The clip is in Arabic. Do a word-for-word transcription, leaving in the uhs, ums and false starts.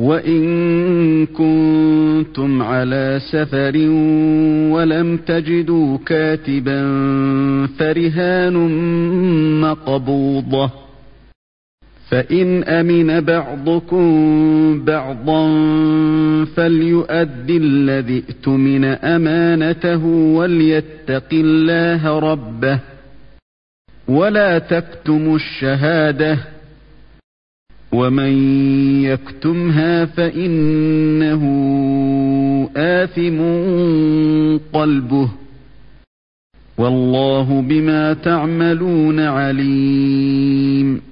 وَإِن كُنتُمْ عَلَى سَفَرٍ وَلَمْ تَجِدُوا كَاتِبًا فَرِهَانٌ مَّقْبُوضَةٌ فَإِنْ أَمِنَ بَعْضُكُمْ بَعْضًا فَلْيُؤَدِّ الَّذِي اؤْتُمِنَ أَمَانَتَهُ وَلْيَتَّقِ اللَّهَ رَبَّهُ وَلَا تَكْتُمُوا الشَّهَادَةَ وَمَنْ يَكْتُمْهَا فَإِنَّهُ آثِمٌ قَلْبُهُ وَاللَّهُ بِمَا تَعْمَلُونَ عَلِيمٌ.